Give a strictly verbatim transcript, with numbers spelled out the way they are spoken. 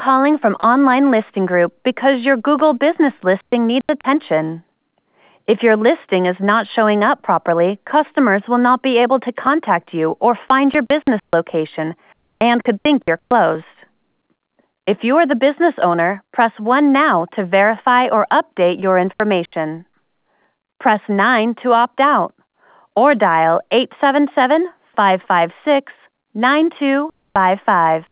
calling from Online Listing Group because your Google business listing needs attention. If your listing is not showing up properly, customers will not be able to contact you or find your business location and could think you're closed. If you are the business owner, press one now to verify or update your information. Press nine to opt out, or dial eight seven seven, five five six, nine two five five.